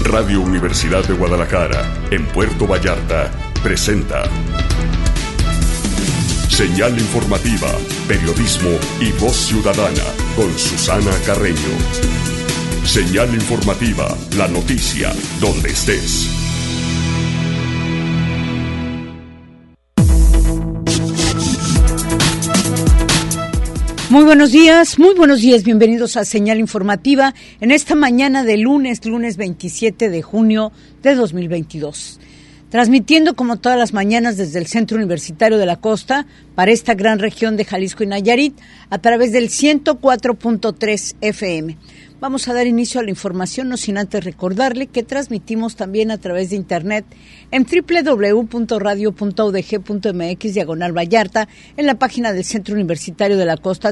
Radio Universidad de Guadalajara, en Puerto Vallarta, presenta Señal Informativa, Periodismo y Voz Ciudadana, con Susana Carreño. Señal Informativa, la noticia, donde estés. Muy buenos días, bienvenidos a Señal Informativa en esta mañana de lunes 27 de junio de 2022. Transmitiendo como todas las mañanas desde el Centro Universitario de la Costa para esta gran región de Jalisco y Nayarit a través del 104.3 FM. Vamos a dar inicio a la información, no sin antes recordarle que transmitimos también a través de internet en www.radio.udg.mx/Vallarta, en la página del Centro Universitario de la Costa,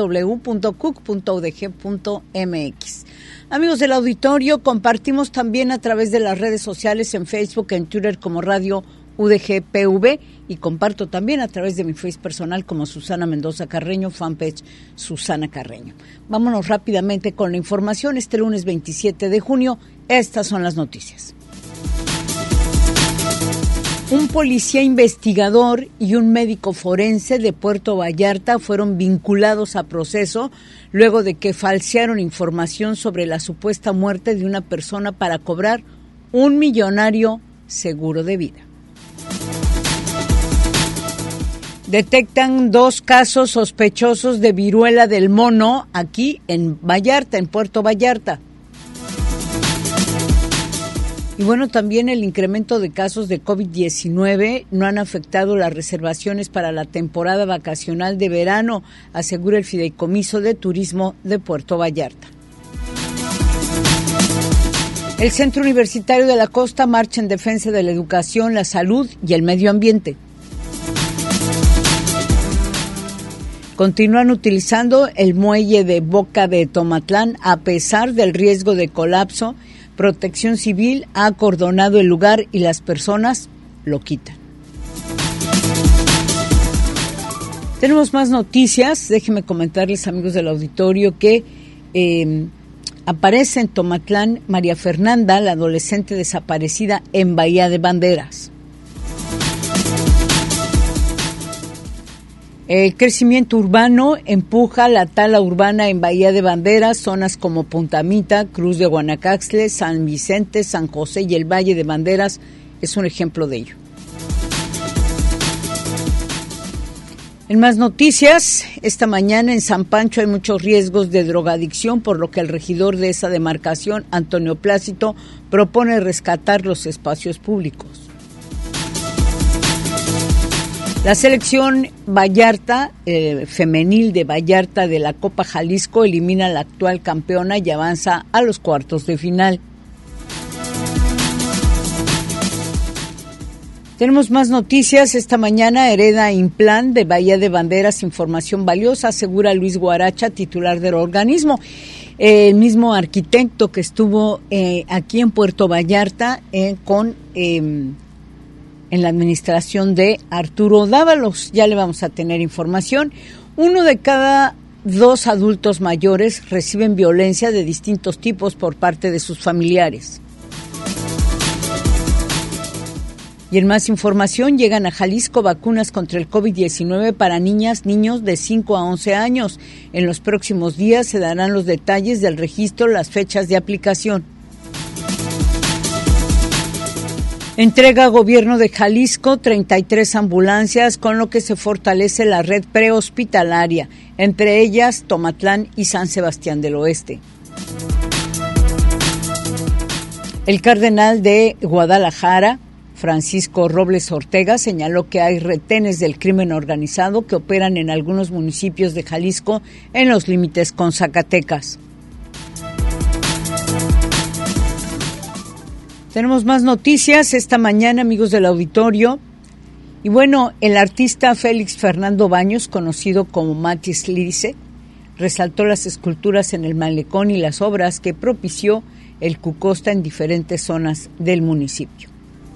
www.cuc.udg.mx. Amigos del auditorio, compartimos también a través de las redes sociales en Facebook, en Twitter como Radio UDG-PV, y comparto también a través de mi Face personal como Susana Mendoza Carreño, fanpage Susana Carreño. Vámonos rápidamente con la información. Este lunes 27 de junio, estas son las noticias. Un policía investigador y un médico forense de Puerto Vallarta fueron vinculados a proceso luego de que falsearon información sobre la supuesta muerte de una persona para cobrar un millonario seguro de vida. Detectan 2 casos sospechosos de viruela del mono aquí en Vallarta, en Puerto Vallarta. Y bueno, también el incremento de casos de COVID-19 no han afectado las reservaciones para la temporada vacacional de verano, asegura el Fideicomiso de Turismo de Puerto Vallarta. El Centro Universitario de la Costa marcha en defensa de la educación, la salud y el medio ambiente. Continúan utilizando el muelle de Boca de Tomatlán a pesar del riesgo de colapso. Protección Civil ha acordonado el lugar y las personas lo quitan. Tenemos más noticias. Déjenme comentarles, amigos del auditorio, que aparece en Tomatlán María Fernanda, la adolescente desaparecida en Bahía de Banderas. El crecimiento urbano empuja la tala urbana en Bahía de Banderas, zonas como Punta Mita, Cruz de Guanacaxtle, San Vicente, San José y el Valle de Banderas es un ejemplo de ello. En más noticias, esta mañana en San Pancho hay muchos riesgos de drogadicción, por lo que el regidor de esa demarcación, Antonio Plácido, propone rescatar los espacios públicos. La selección Vallarta, femenil de Vallarta de la Copa Jalisco, elimina a la actual campeona y avanza a los cuartos de final. Tenemos más noticias. Esta mañana hereda Implan de Bahía de Banderas información valiosa, asegura Luis Guaracha, titular del organismo. El mismo arquitecto que estuvo aquí en Puerto Vallarta en la administración de Arturo Dávalos. Ya le vamos a tener información. 1 de cada 2 adultos mayores reciben violencia de distintos tipos por parte de sus familiares. Y en más información, llegan a Jalisco vacunas contra el COVID-19 para niñas, niños de 5 a 11 años. En los próximos días se darán los detalles del registro, las fechas de aplicación. Entrega Gobierno de Jalisco 33 ambulancias, con lo que se fortalece la red prehospitalaria, entre ellas Tomatlán y San Sebastián del Oeste. El cardenal de Guadalajara, Francisco Robles Ortega, señaló que hay retenes del crimen organizado que operan en algunos municipios de Jalisco en los límites con Zacatecas. Tenemos más noticias esta mañana, amigos del auditorio. Y bueno, el artista Félix Fernando Baños, conocido como Matis Lice, resaltó las esculturas en el malecón y las obras que propició el Cucosta en diferentes zonas del municipio.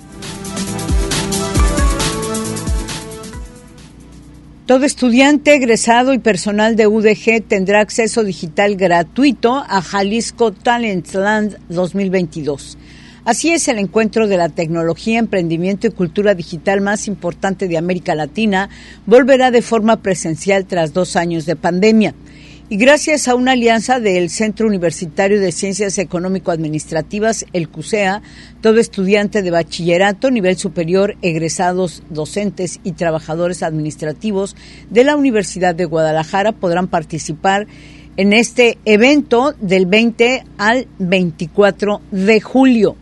Todo estudiante, egresado y personal de UDG tendrá acceso digital gratuito a Jalisco Talent Land 2022. Así es, el encuentro de la tecnología, emprendimiento y cultura digital más importante de América Latina volverá de forma presencial tras 2 años de pandemia. Y gracias a una alianza del Centro Universitario de Ciencias Económico-Administrativas, el CUSEA, todo estudiante de bachillerato, nivel superior, egresados, docentes y trabajadores administrativos de la Universidad de Guadalajara podrán participar en este evento del 20 al 24 de julio.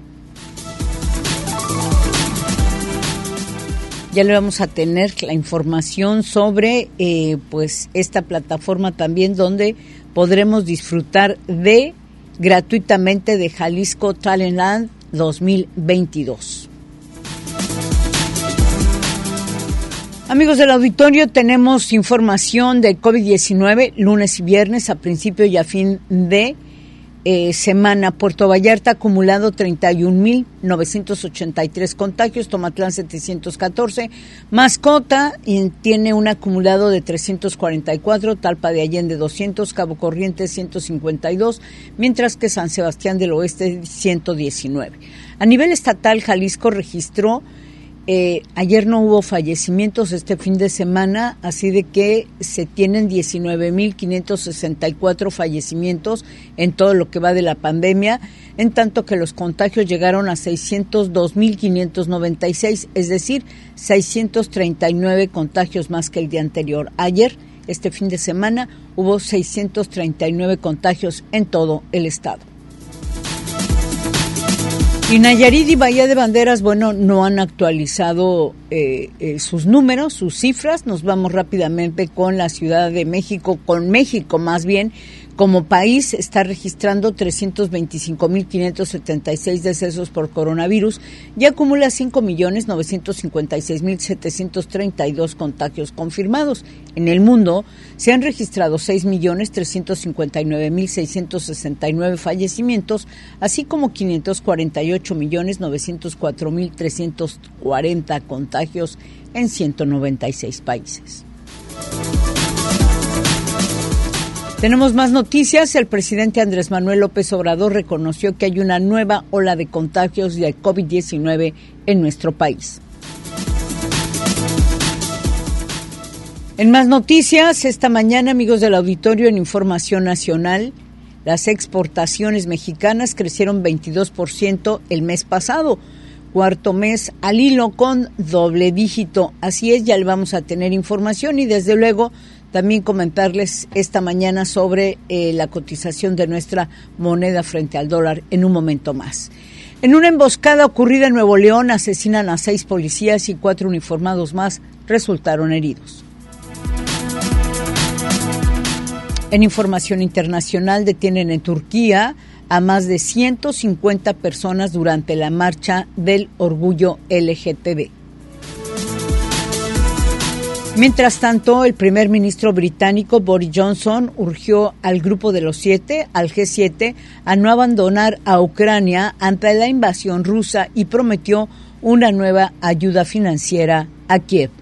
Ya le vamos a tener la información sobre pues esta plataforma también, donde podremos disfrutar gratuitamente de Jalisco Talentland 2022. Amigos del auditorio, tenemos información de COVID-19 lunes y viernes a principio y a fin de semana. Puerto Vallarta acumulado 31,983 contagios, Tomatlán 714, Mascota tiene un acumulado de 344, Talpa de Allende 200, Cabo Corrientes 152, mientras que San Sebastián del Oeste 119. A nivel estatal, Jalisco registró ayer no hubo fallecimientos este fin de semana, así de que se tienen 19,564 fallecimientos en todo lo que va de la pandemia, en tanto que los contagios llegaron a 602,596, es decir, 639 contagios más que el día anterior. Ayer, este fin de semana, hubo 639 contagios en todo el estado. Y Nayarit y Bahía de Banderas, bueno, no han actualizado sus números, sus cifras. Nos vamos rápidamente con la Ciudad de México, con México más bien. Como país está registrando 325,576 decesos por coronavirus y acumula 5,956,732 contagios confirmados. En el mundo se han registrado 6,359,669 fallecimientos, así como 548,904,340 contagios en 196 países. Tenemos más noticias. El presidente Andrés Manuel López Obrador reconoció que hay una nueva ola de contagios de COVID-19 en nuestro país. En más noticias, esta mañana, amigos del auditorio, en Información Nacional, las exportaciones mexicanas crecieron 22% el mes pasado, cuarto mes al hilo con doble dígito. Así es, ya le vamos a tener información y desde luego también comentarles esta mañana sobre la cotización de nuestra moneda frente al dólar en un momento más. En una emboscada ocurrida en Nuevo León, asesinan a 6 policías y 4 uniformados más resultaron heridos. En información internacional, detienen en Turquía a más de 150 personas durante la marcha del orgullo LGTB. Mientras tanto, el primer ministro británico Boris Johnson urgió al Grupo de los 7, al G7, a no abandonar a Ucrania ante la invasión rusa y prometió una nueva ayuda financiera a Kiev.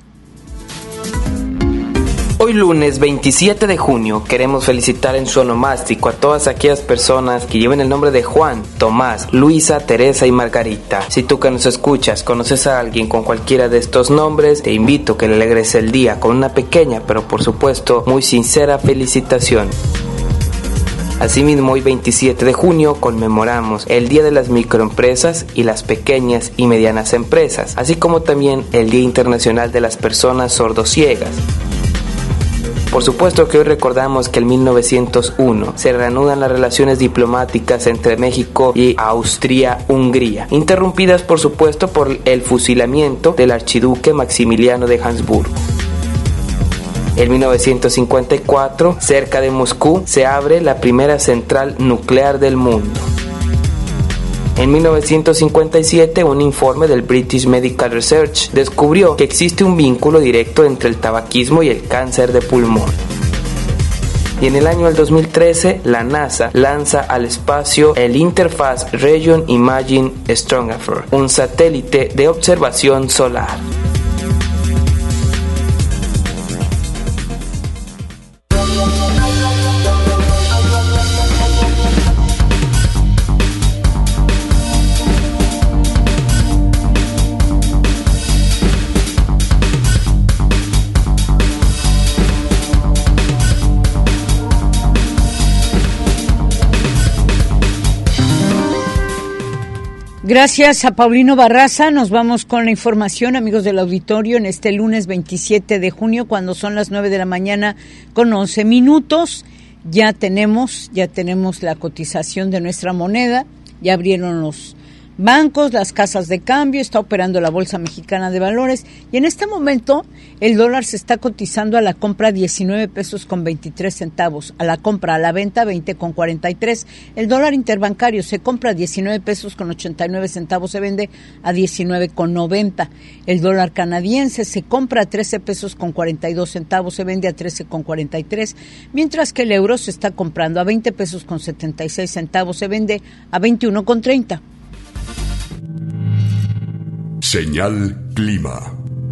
Hoy lunes 27 de junio queremos felicitar en su onomástico a todas aquellas personas que lleven el nombre de Juan, Tomás, Luisa, Teresa y Margarita. Si tú que nos escuchas conoces a alguien con cualquiera de estos nombres, te invito a que le alegres el día con una pequeña, pero por supuesto muy sincera felicitación. Asimismo, hoy 27 de junio conmemoramos el Día de las Microempresas y las Pequeñas y Medianas Empresas, así como también el Día Internacional de las Personas Sordociegas. Por supuesto que hoy recordamos que en 1901 se reanudan las relaciones diplomáticas entre México y Austria-Hungría, interrumpidas por supuesto por el fusilamiento del archiduque Maximiliano de Habsburgo. En 1954, cerca de Moscú, se abre la primera central nuclear del mundo. En 1957, un informe del British Medical Research descubrió que existe un vínculo directo entre el tabaquismo y el cáncer de pulmón. Y en el año del 2013, la NASA lanza al espacio el Interfaz Region Imaging Astrographer, un satélite de observación solar. Gracias a Paulino Barraza. Nos vamos con la información, amigos del auditorio, en este lunes 27 de junio, cuando son las 9 de la mañana con 11 minutos. Ya tenemos la cotización de nuestra moneda, ya abrieron los bancos, las casas de cambio, está operando la Bolsa Mexicana de Valores y en este momento el dólar se está cotizando a la compra 19 pesos con 23 centavos, a la compra, a la venta 20 con 43. El dólar interbancario se compra a 19 pesos con 89 centavos, se vende a 19 con 90. El dólar canadiense se compra a 13 pesos con 42 centavos, se vende a 13 con 43, mientras que el euro se está comprando a 20 pesos con 76 centavos, se vende a 21 con 30. Señal Clima.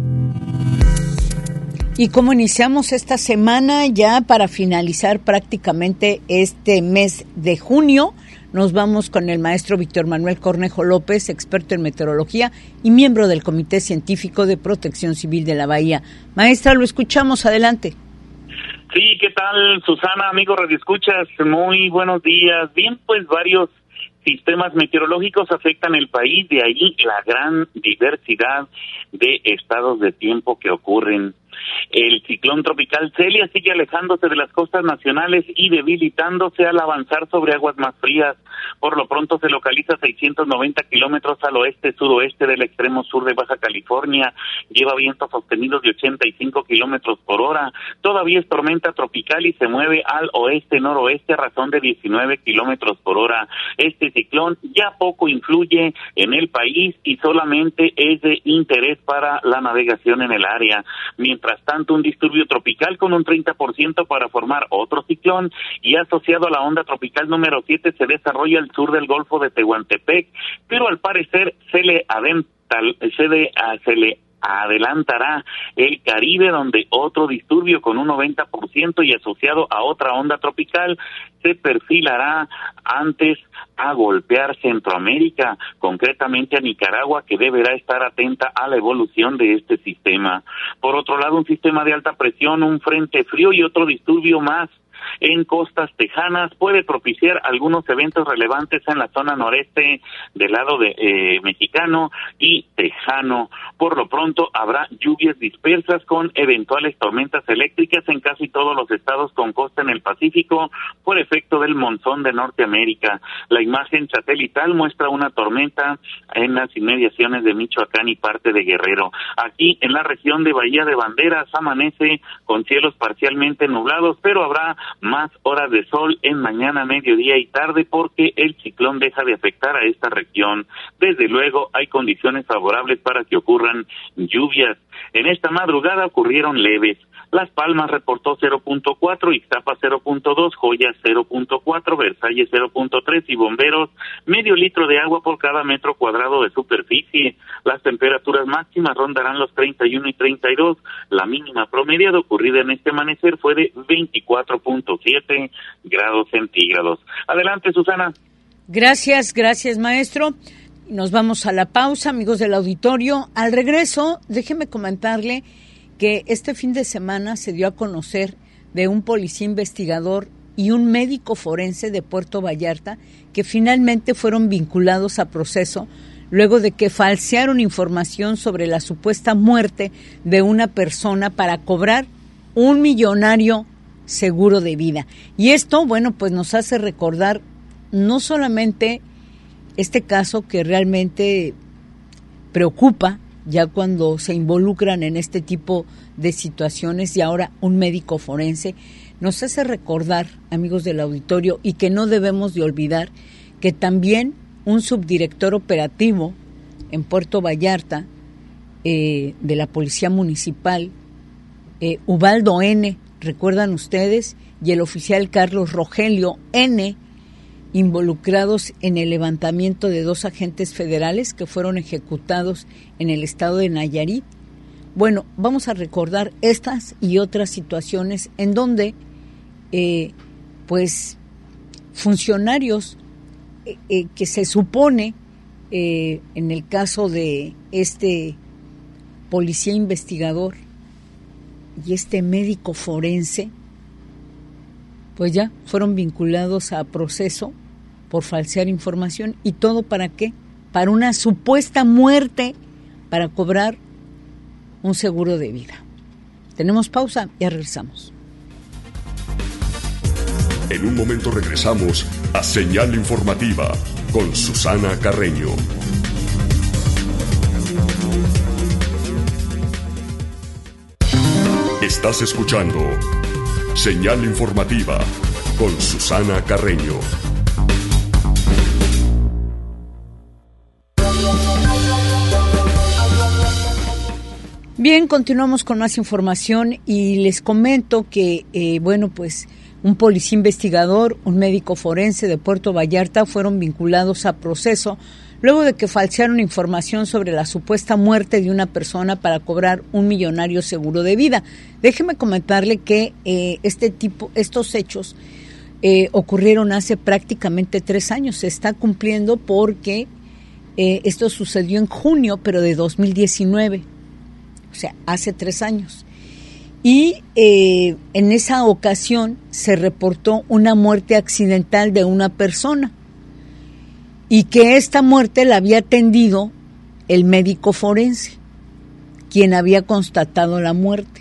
Y como iniciamos esta semana, ya para finalizar prácticamente este mes de junio, nos vamos con el maestro Víctor Manuel Cornejo López, experto en meteorología y miembro del Comité Científico de Protección Civil de la Bahía. Maestra, lo escuchamos, adelante. Sí, ¿qué tal, Susana? Amigo radioescuchas, muy buenos días. Bien, pues varios sistemas meteorológicos afectan el país, de ahí la gran diversidad de estados de tiempo que ocurren. El ciclón tropical Celia sigue alejándose de las costas nacionales y debilitándose al avanzar sobre aguas más frías. Por lo pronto se localiza a 690 kilómetros al oeste-suroeste del extremo sur de Baja California. Lleva vientos sostenidos de 85 kilómetros por hora. Todavía es tormenta tropical y se mueve al oeste-noroeste a razón de 19 kilómetros por hora. Este ciclón ya poco influye en el país y solamente es de interés para la navegación en el área. Mientras tanto, un disturbio tropical con un 30% para formar otro ciclón y asociado a la onda tropical número 7 se desarrolla al sur del Golfo de Tehuantepec, pero al parecer se le adelantará el Caribe, donde otro disturbio con un 90% y asociado a otra onda tropical se perfilará antes a golpear Centroamérica, concretamente a Nicaragua, que deberá estar atenta a la evolución de este sistema. Por otro lado, un sistema de alta presión, un frente frío y otro disturbio más en costas tejanas puede propiciar algunos eventos relevantes en la zona noreste del lado de mexicano y tejano. Por lo pronto habrá lluvias dispersas con eventuales tormentas eléctricas en casi todos los estados con costa en el Pacífico por efecto del monzón de Norteamérica. La imagen satelital muestra una tormenta en las inmediaciones de Michoacán y parte de Guerrero. Aquí en la región de Bahía de Banderas amanece con cielos parcialmente nublados, pero habrá más horas de sol en mañana, mediodía y tarde porque el ciclón deja de afectar a esta región. Desde luego hay condiciones favorables para que ocurran lluvias. En esta madrugada ocurrieron leves. Las Palmas reportó 0.4, Ixtapa 0.2, Joyas 0.4, Versalles 0.3 y Bomberos medio litro de agua por cada metro cuadrado de superficie. Las temperaturas máximas rondarán los 31 y 32. La mínima promediada ocurrida en este amanecer fue de 24.7 grados centígrados. Adelante, Susana. Gracias, maestro. Nos vamos a la pausa, amigos del auditorio. Al regreso, déjeme comentarle que este fin de semana se dio a conocer de un policía investigador y un médico forense de Puerto Vallarta que finalmente fueron vinculados a proceso luego de que falsearon información sobre la supuesta muerte de una persona para cobrar un millonario seguro de vida. Y esto, bueno, pues nos hace recordar no solamente este caso que realmente preocupa ya cuando se involucran en este tipo de situaciones y ahora un médico forense, nos hace recordar, amigos del auditorio, y que no debemos de olvidar que también un subdirector operativo en Puerto Vallarta de la Policía Municipal, Ubaldo N., recuerdan ustedes, y el oficial Carlos Rogelio N., involucrados en el levantamiento de 2 agentes federales que fueron ejecutados en el estado de Nayarit. Bueno, vamos a recordar estas y otras situaciones en donde pues funcionarios que se supone en el caso de este policía investigador y este médico forense, pues ya fueron vinculados a proceso por falsear información. ¿Y todo para qué? para una supuesta muerte para cobrar un seguro de vida. Tenemos pausa, ya regresamos. En un momento regresamos a Señal Informativa con Susana Carreño. Estás escuchando Señal Informativa con Susana Carreño. Bien, continuamos con más información y les comento que, pues un policía investigador, un médico forense de Puerto Vallarta fueron vinculados a proceso luego de que falsearon información sobre la supuesta muerte de una persona para cobrar un millonario seguro de vida. Déjeme comentarle que estos hechos ocurrieron hace prácticamente 3 años. Se está cumpliendo porque esto sucedió en junio, pero de 2019, o sea, hace 3 años. Y en esa ocasión se reportó una muerte accidental de una persona y que esta muerte la había atendido el médico forense, quien había constatado la muerte.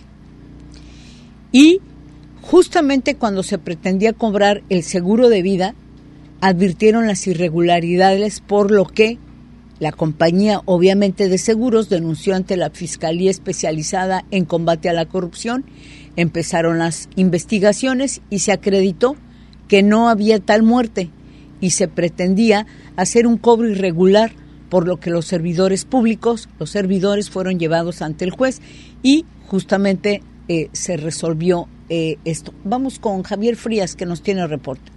Y justamente cuando se pretendía cobrar el seguro de vida, advirtieron las irregularidades, por lo que la compañía, obviamente de seguros, denunció ante la Fiscalía Especializada en Combate a la Corrupción. Empezaron las investigaciones y se acreditó que no había tal muerte y se pretendía hacer un cobro irregular, por lo que los servidores públicos, los servidores fueron llevados ante el juez y justamente se resolvió esto. Vamos con Javier Frías, que nos tiene el reporte.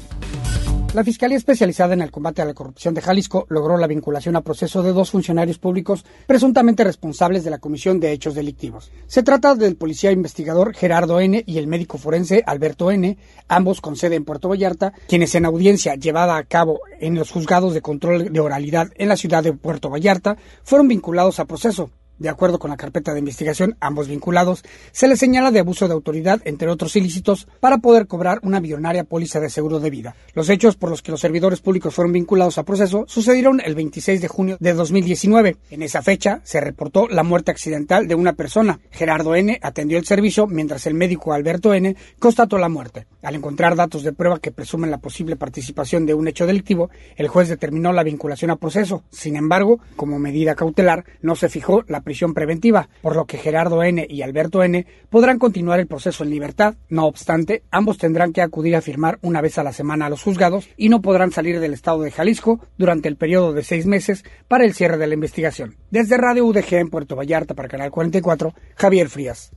La Fiscalía Especializada en el Combate a la Corrupción de Jalisco logró la vinculación a proceso de 2 funcionarios públicos presuntamente responsables de la comisión de hechos delictivos. Se trata del policía investigador Gerardo N. y el médico forense Alberto N., ambos con sede en Puerto Vallarta, quienes en audiencia llevada a cabo en los juzgados de control de oralidad en la ciudad de Puerto Vallarta fueron vinculados a proceso. De acuerdo con la carpeta de investigación, ambos vinculados se les señala de abuso de autoridad, entre otros ilícitos, para poder cobrar una millonaria póliza de seguro de vida. Los hechos por los que los servidores públicos fueron vinculados a proceso sucedieron el 26 de junio de 2019. En esa fecha se reportó la muerte accidental de una persona. Gerardo N. atendió el servicio, mientras el médico Alberto N. constató la muerte. Al encontrar datos de prueba que presumen la posible participación de un hecho delictivo, el juez determinó la vinculación a proceso. Sin embargo, como medida cautelar, no se fijó la prisión preventiva, por lo que Gerardo N. y Alberto N. podrán continuar el proceso en libertad. No obstante, ambos tendrán que acudir a firmar una vez a la semana a los juzgados y no podrán salir del estado de Jalisco durante el periodo de 6 meses para el cierre de la investigación. Desde Radio UDG en Puerto Vallarta para Canal 44, Javier Frías.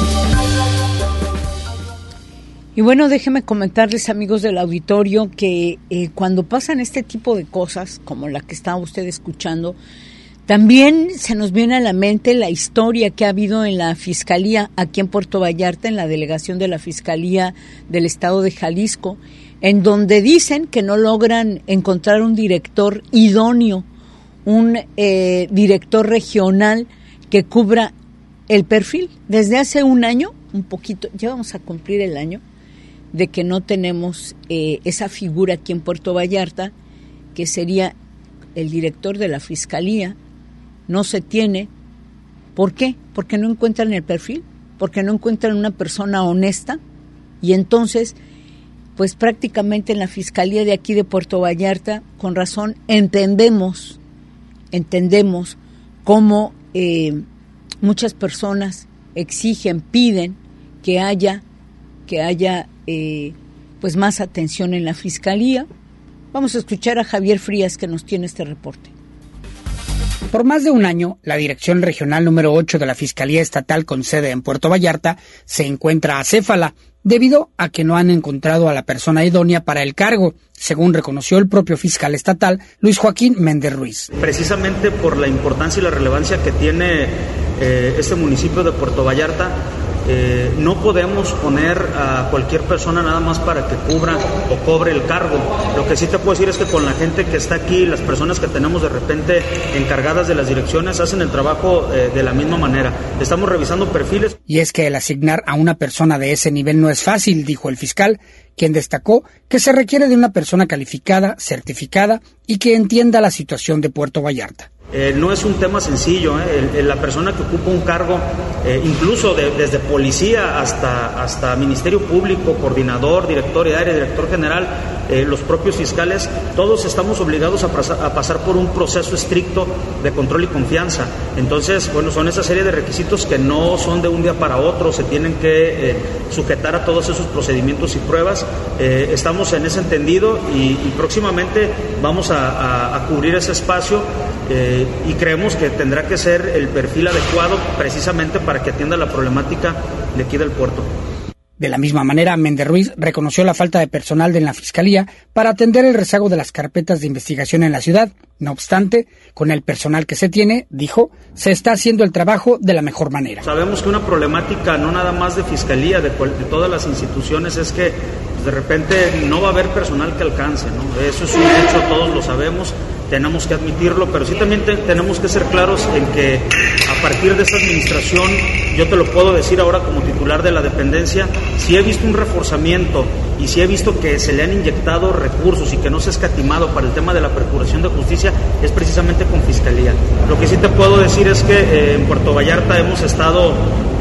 Y bueno, déjenme comentarles, amigos del auditorio, que cuando pasan este tipo de cosas, como la que está usted escuchando, también se nos viene a la mente la historia que ha habido en la Fiscalía aquí en Puerto Vallarta, en la delegación de la Fiscalía del Estado de Jalisco, en donde dicen que no logran encontrar un director idóneo, un director regional que cubra el perfil. Desde hace un año, un poquito, ya vamos a cumplir el año, de que no tenemos esa figura aquí en Puerto Vallarta, que sería el director de la Fiscalía. No se tiene. ¿Por qué? Porque no encuentran el perfil, porque no encuentran una persona honesta, y entonces, pues prácticamente en la Fiscalía de aquí de Puerto Vallarta, con razón, entendemos cómo muchas personas exigen, piden que haya pues más atención en la Fiscalía. Vamos a escuchar a Javier Frías, que nos tiene este reporte. Por más de un año, la Dirección Regional número 8 de la Fiscalía Estatal con sede en Puerto Vallarta se encuentra acéfala, debido a que no han encontrado a la persona idónea para el cargo, según reconoció el propio fiscal estatal, Luis Joaquín Méndez Ruiz. Precisamente por la importancia y la relevancia que tiene este municipio de Puerto Vallarta, no podemos poner a cualquier persona nada más para que cubra o cobre el cargo. Lo que sí te puedo decir es que con la gente que está aquí, las personas que tenemos de repente encargadas de las direcciones, hacen el trabajo de la misma manera. Estamos revisando perfiles. Y es que el asignar a una persona de ese nivel no es fácil, dijo el fiscal, quien destacó que se requiere de una persona calificada, certificada y que entienda la situación de Puerto Vallarta. No es un tema sencillo, la persona que ocupa un cargo, incluso desde policía hasta Ministerio Público, coordinador, director de área, director general, los propios fiscales, todos estamos obligados a pasar por un proceso estricto de control y confianza. Entonces, bueno, son esa serie de requisitos que no son de un día para otro, se tienen que sujetar a todos esos procedimientos y pruebas. Estamos en ese entendido y próximamente vamos a cubrir ese espacio. Y creemos que tendrá que ser el perfil adecuado precisamente para que atienda la problemática de aquí del puerto. De la misma manera, Méndez Ruiz reconoció la falta de personal en la Fiscalía para atender el rezago de las carpetas de investigación en la ciudad. No obstante, con el personal que se tiene, dijo, se está haciendo el trabajo de la mejor manera. Sabemos que una problemática no nada más de Fiscalía, de todas las instituciones, es que de repente no va a haber personal que alcance, ¿no? Eso es un hecho, todos lo sabemos, tenemos que admitirlo, pero sí también tenemos que ser claros en que a partir de esta administración, yo te lo puedo decir ahora como titular de la dependencia, si he visto un reforzamiento y si he visto que se le han inyectado recursos y que no se ha escatimado para el tema de la procuración de justicia, es precisamente con Fiscalía. Lo que sí te puedo decir es que en Puerto Vallarta hemos estado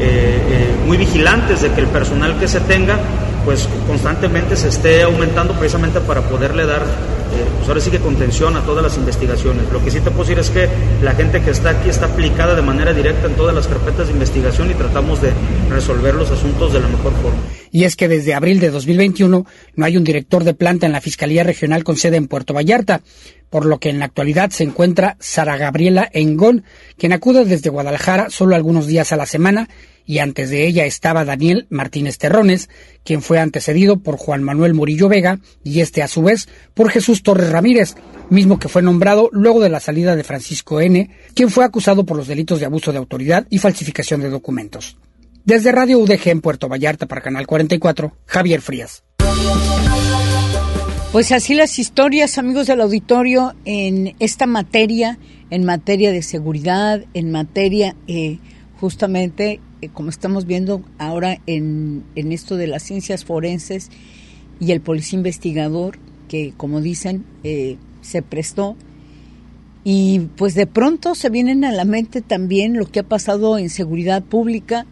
muy vigilantes de que el personal que se tenga pues constantemente se esté aumentando precisamente para poderle dar, pues ahora sí que contención a todas las investigaciones. Lo que sí te puedo decir es que la gente que está aquí está aplicada de manera directa en todas las carpetas de investigación y tratamos de resolver los asuntos de la mejor forma. Y es que desde abril de 2021 no hay un director de planta en la Fiscalía Regional con sede en Puerto Vallarta, por lo que en la actualidad se encuentra Sara Gabriela Engón, quien acude desde Guadalajara solo algunos días a la semana, y antes de ella estaba Daniel Martínez Terrones, quien fue antecedido por Juan Manuel Murillo Vega y a su vez por Jesús Torres Ramírez, mismo que fue nombrado luego de la salida de Francisco N., quien fue acusado por los delitos de abuso de autoridad y falsificación de documentos. Desde Radio UDG en Puerto Vallarta para Canal 44, Javier Frías. Pues así las historias, amigos del auditorio, en esta materia, en materia de seguridad, en materia justamente, como estamos viendo ahora en esto de las ciencias forenses y el policía investigador, que como dicen, se prestó. Y pues de pronto se vienen a la mente también lo que ha pasado en seguridad pública,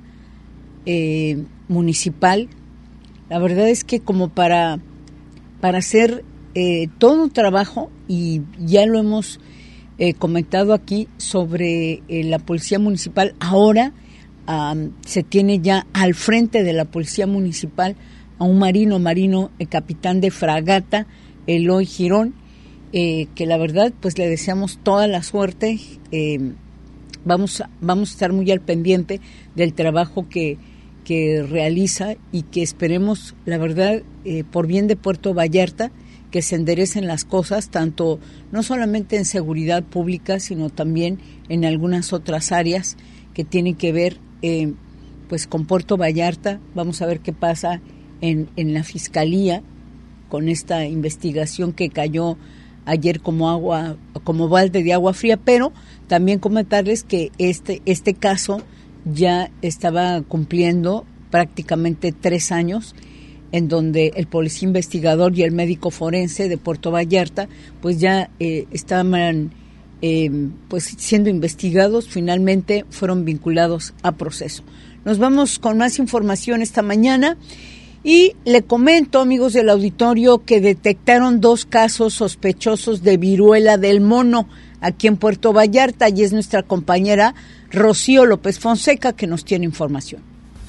municipal. La verdad es que como para hacer todo un trabajo, y ya lo hemos comentado aquí sobre la policía municipal, ahora se tiene ya al frente de la policía municipal a un marino, capitán de fragata, Eloy Girón, que la verdad pues le deseamos toda la suerte. Vamos a estar muy al pendiente del trabajo que realiza y que esperemos, la verdad, por bien de Puerto Vallarta, que se enderecen las cosas, tanto no solamente en seguridad pública, sino también en algunas otras áreas que tienen que ver pues con Puerto Vallarta. Vamos a ver qué pasa en la Fiscalía con esta investigación que cayó ayer como balde de agua fría, pero también comentarles que este caso ya estaba cumpliendo prácticamente 3 años, en donde el policía investigador y el médico forense de Puerto Vallarta pues ya estaban pues siendo investigados, finalmente fueron vinculados a proceso. Nos vamos con más información esta mañana y le comento, amigos del auditorio, que detectaron 2 casos sospechosos de viruela del mono aquí en Puerto Vallarta, y es nuestra compañera Rocío López Fonseca que nos tiene información.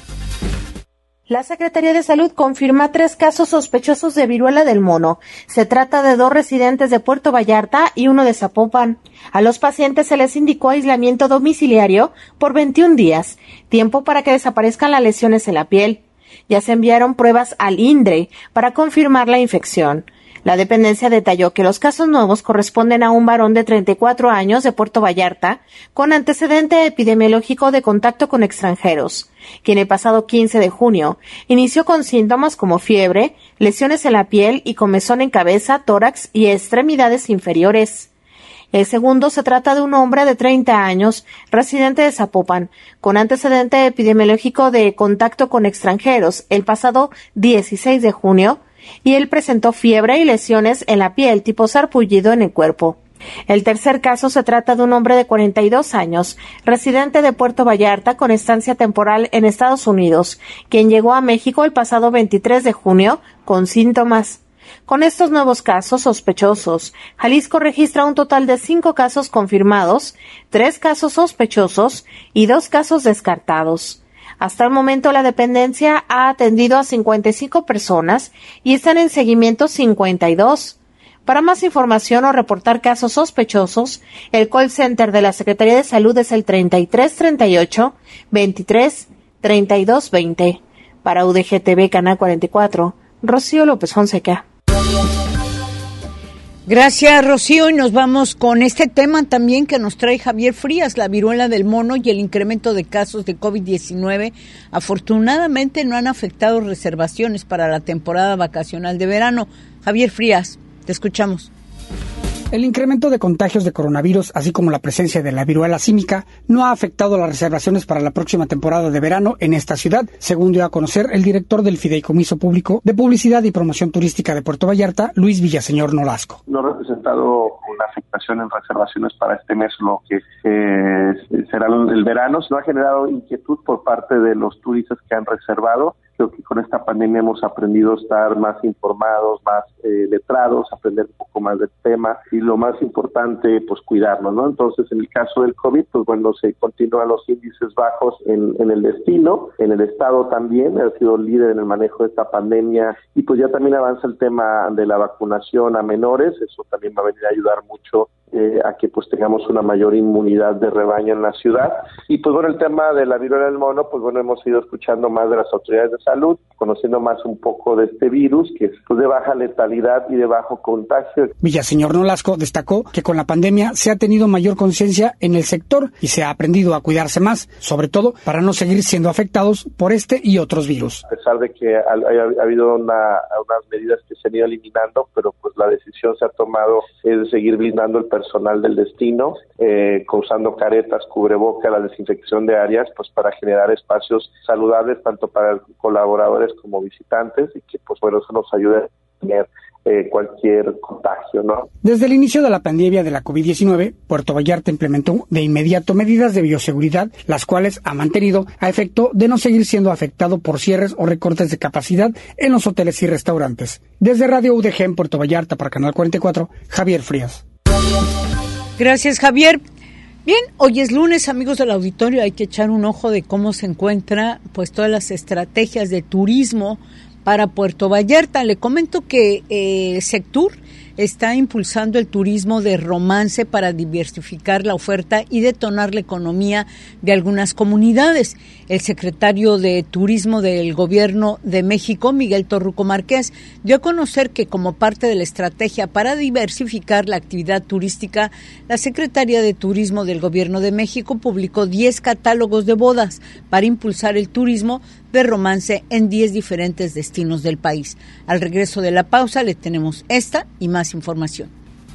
La Secretaría de Salud confirma 3 casos sospechosos de viruela del mono. Se trata de 2 residentes de Puerto Vallarta y 1 de Zapopan. A los pacientes se les indicó aislamiento domiciliario por 21 días, tiempo para que desaparezcan las lesiones en la piel. Ya se enviaron pruebas al INDRE para confirmar la infección. La dependencia detalló que los casos nuevos corresponden a un varón de 34 años de Puerto Vallarta con antecedente epidemiológico de contacto con extranjeros, quien el pasado 15 de junio inició con síntomas como fiebre, lesiones en la piel y comezón en cabeza, tórax y extremidades inferiores. El segundo se trata de un hombre de 30 años, residente de Zapopan, con antecedente epidemiológico de contacto con extranjeros el pasado 16 de junio, y él presentó fiebre y lesiones en la piel tipo sarpullido en el cuerpo. El tercer caso se trata de un hombre de 42 años, residente de Puerto Vallarta con estancia temporal en Estados Unidos, quien llegó a México el pasado 23 de junio con síntomas. Con estos nuevos casos sospechosos, Jalisco registra un total de 5 casos confirmados, 3 casos sospechosos y 2 casos descartados. Hasta el momento, la dependencia ha atendido a 55 personas y están en seguimiento 52. Para más información o reportar casos sospechosos, el call center de la Secretaría de Salud es el 3338 23 32 20. Para UDG-TV, Canal 44, Rocío López Fonseca. Gracias, Rocío, y nos vamos con este tema también que nos trae Javier Frías, la viruela del mono y el incremento de casos de COVID-19. Afortunadamente no han afectado reservaciones para la temporada vacacional de verano. Javier Frías, te escuchamos. El incremento de contagios de coronavirus, así como la presencia de la viruela símica, no ha afectado las reservaciones para la próxima temporada de verano en esta ciudad, según dio a conocer el director del Fideicomiso Público de Publicidad y Promoción Turística de Puerto Vallarta, Luis Villaseñor Nolasco. No ha representado una afectación en reservaciones para este mes, lo que será el verano. No ha generado inquietud por parte de los turistas que han reservado. Creo que con esta pandemia hemos aprendido a estar más informados, más letrados, aprender un poco más del tema y lo más importante, pues cuidarnos, ¿no? Entonces, en el caso del COVID, pues bueno, se continúan los índices bajos en el destino, en el estado también, ha sido líder en el manejo de esta pandemia y pues ya también avanza el tema de la vacunación a menores, eso también va a venir a ayudar mucho a que pues tengamos una mayor inmunidad de rebaño en la ciudad. Y pues bueno, el tema de la viruela del mono, pues bueno, hemos ido escuchando más de las autoridades de salud, conociendo más un poco de este virus, que es pues, de baja letalidad y de bajo contagio. Villaseñor Nolasco destacó que con la pandemia se ha tenido mayor conciencia en el sector y se ha aprendido a cuidarse más, sobre todo para no seguir siendo afectados por este y otros virus. A pesar de que ha habido unas medidas que se han ido eliminando, pero pues la decisión se ha tomado es de seguir blindando el personal del destino, usando caretas, cubreboca, la desinfección de áreas, pues para generar espacios saludables tanto para colaboradores como visitantes y que pues bueno, eso nos ayude a tener cualquier contagio, ¿no? Desde el inicio de la pandemia de la COVID-19, Puerto Vallarta implementó de inmediato medidas de bioseguridad, las cuales ha mantenido a efecto de no seguir siendo afectado por cierres o recortes de capacidad en los hoteles y restaurantes. Desde Radio UDG en Puerto Vallarta para Canal 44, Javier Frías. Gracias, Javier. Bien, hoy es lunes, amigos del auditorio, hay que echar un ojo de cómo se encuentra pues todas las estrategias de turismo para Puerto Vallarta. Le comento que Sectur está impulsando el turismo de romance para diversificar la oferta y detonar la economía de algunas comunidades. El secretario de Turismo del Gobierno de México, Miguel Torruco Márquez, dio a conocer que como parte de la estrategia para diversificar la actividad turística, la Secretaría de Turismo del Gobierno de México publicó 10 catálogos de bodas para impulsar el turismo de romance en 10 diferentes destinos del país. Al regreso de la pausa le tenemos esta y más información.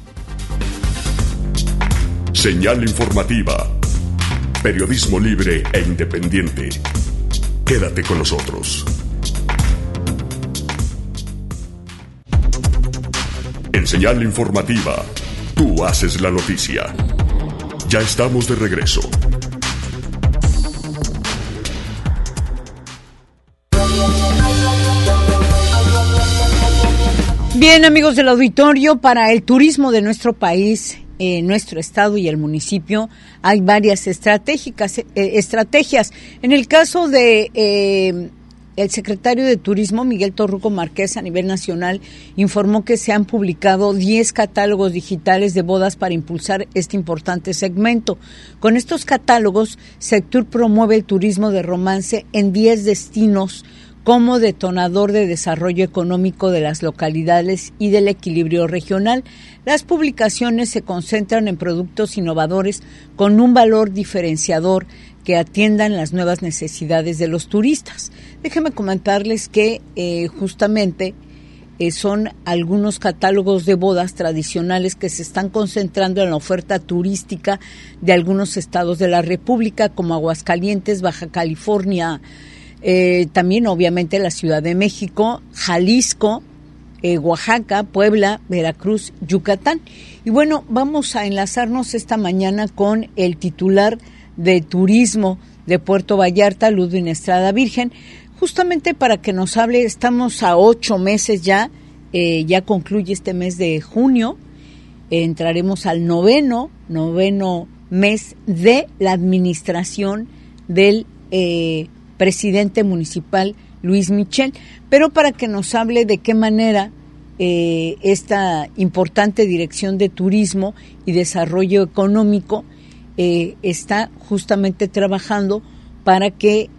Señal informativa. Periodismo libre e independiente. Quédate con nosotros. En Señal informativa, tú haces la noticia. Ya estamos de regreso. Bien, amigos del auditorio, para el turismo de nuestro país, nuestro estado y el municipio, hay varias estrategias. En el caso de el secretario de Turismo, Miguel Torruco Márquez, a nivel nacional, informó que se han publicado 10 catálogos digitales de bodas para impulsar este importante segmento. Con estos catálogos, Sectur promueve el turismo de romance en 10 destinos como detonador de desarrollo económico de las localidades y del equilibrio regional. Las publicaciones se concentran en productos innovadores con un valor diferenciador que atiendan las nuevas necesidades de los turistas. Déjenme comentarles que justamente son algunos catálogos de bodas tradicionales que se están concentrando en la oferta turística de algunos estados de la República, como Aguascalientes, Baja California, también obviamente la Ciudad de México, Jalisco, Oaxaca, Puebla, Veracruz, Yucatán. Y bueno, vamos a enlazarnos esta mañana con el titular de Turismo de Puerto Vallarta, Ludwin Estrada Virgen, justamente para que nos hable. Estamos a 8 meses ya, ya concluye este mes de junio, entraremos al noveno mes de la administración del presidente municipal Luis Michel, pero para que nos hable de qué manera esta importante dirección de turismo y desarrollo económico está justamente trabajando para que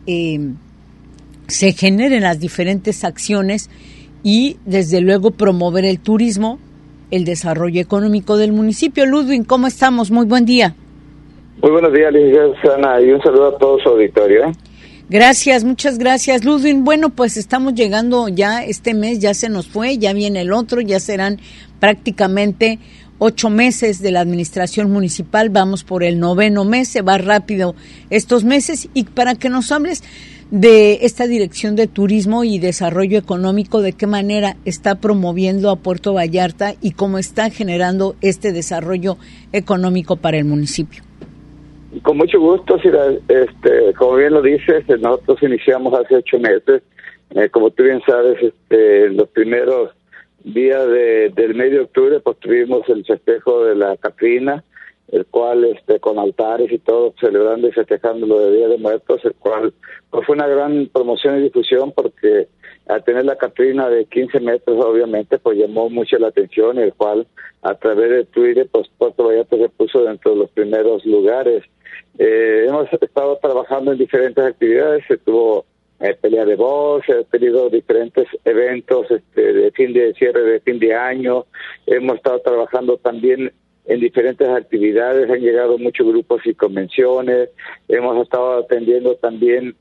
se generen las diferentes acciones y desde luego promover el turismo, el desarrollo económico del municipio. Ludwin, ¿cómo estamos? Muy buen día. Muy buenos días, licenciada Susana, y un saludo a todo su auditorio. Gracias, muchas gracias, Ludwin. Bueno, pues estamos llegando ya, este mes ya se nos fue, ya viene el otro, ya serán prácticamente 8 meses de la administración municipal, vamos por el 9º mes, se va rápido estos meses, y para que nos hables de esta dirección de turismo y desarrollo económico, de qué manera está promoviendo a Puerto Vallarta y cómo está generando este desarrollo económico para el municipio. Con mucho gusto, como bien lo dices, nosotros iniciamos hace 8 meses, como tú bien sabes, los primeros días del mes de octubre, pues tuvimos el festejo de la Catrina, el cual con altares y todo, celebrando y festejando lo de Día de Muertos, el cual pues fue una gran promoción y difusión, porque al tener la Catrina de 15 metros, obviamente, pues llamó mucho la atención, el cual a través de Twitter, pues Puerto Vallarta se puso dentro de los primeros lugares. Hemos estado trabajando en diferentes actividades, se tuvo pelea de voz, se han tenido diferentes eventos de cierre de fin de año, hemos estado trabajando también en diferentes actividades, han llegado muchos grupos y convenciones, hemos estado atendiendo también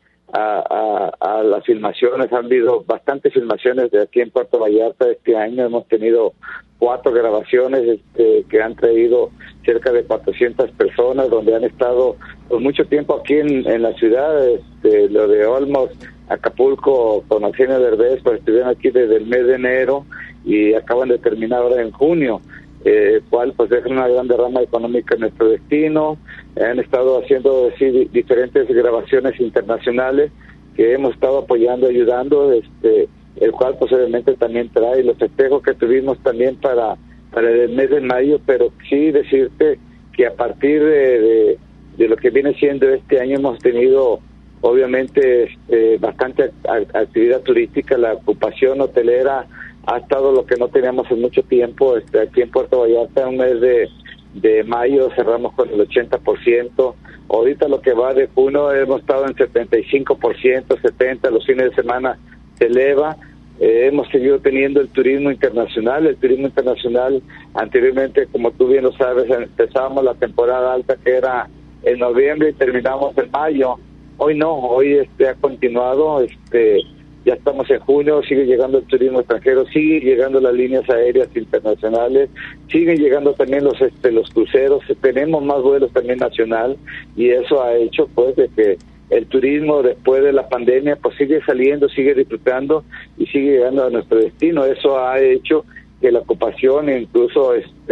a las filmaciones, han habido bastantes filmaciones de aquí en Puerto Vallarta este año, hemos tenido 4 grabaciones que han traído cerca de 400 personas, donde han estado por mucho tiempo aquí en la ciudad, lo de Olmos, Acapulco, con Eugenio Derbez, pues estuvieron aquí desde el mes de enero y acaban de terminar ahora en junio, cual pues deja una gran derrama económica en nuestro destino. Han estado haciendo diferentes grabaciones internacionales que hemos estado apoyando, ayudando, el cual posiblemente también trae los festejos que tuvimos también para el mes de mayo, pero sí decirte que a partir de lo que viene siendo este año hemos tenido obviamente bastante actividad turística, la ocupación hotelera ha estado lo que no teníamos en mucho tiempo. Aquí en Puerto Vallarta, en un mes de mayo cerramos con el 80%. Ahorita lo que va de junio hemos estado en 75%, 70%, los fines de semana se eleva. Hemos seguido teniendo el turismo internacional. El turismo internacional, anteriormente, como tú bien lo sabes, empezábamos la temporada alta que era en noviembre y terminamos en mayo. Hoy no, hoy ha continuado, ya estamos en junio, sigue llegando el turismo extranjero, sigue llegando las líneas aéreas internacionales, siguen llegando también los cruceros, tenemos más vuelos también nacional, y eso ha hecho pues de que el turismo después de la pandemia pues sigue saliendo, sigue disfrutando y sigue llegando a nuestro destino. Eso ha hecho que la ocupación, incluso